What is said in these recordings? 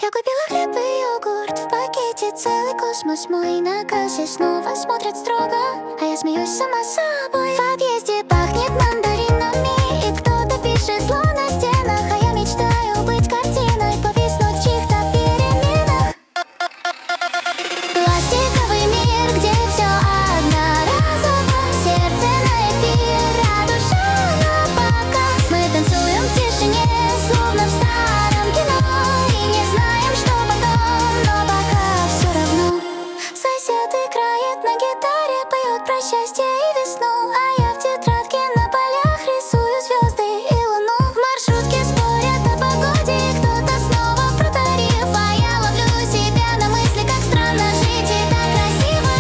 Я купила хлеб и йогурт, в пакете целый космос мой. На кассе снова смотрят строго, а я смеюсь сама собой. В подъезде пахнет мандаринами, и кто-то пишет зло на стенах, а я мечтаю быть картиной, повиснуть в чьих-то переменах. Пластиковый мир, где все одноразово, сердце на эфир, а душа на показ. Мы танцуем в тишине, словно в старом кино, и не знаем, что потом, но пока все равно. Сосед играет на гитаре, поет про счастье и весну, а я в тетрадке на полях рисую звезды и луну. В маршрутке спорят о погоде, и кто-то снова про тариф, а я ловлю себя на мысли, как странно жить и так красиво.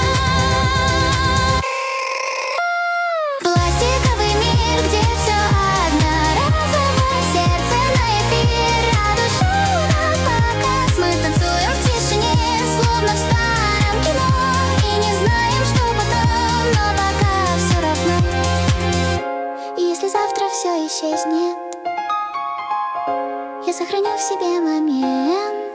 Пластиковый мир, где все одноразово, сердце на эфир, а душа на показ. Мы танцуем в тишине, словно в старом кино, и не знаем, что потом, но пока все равно. И если завтра все исчезнет, я сохраню в себе момент.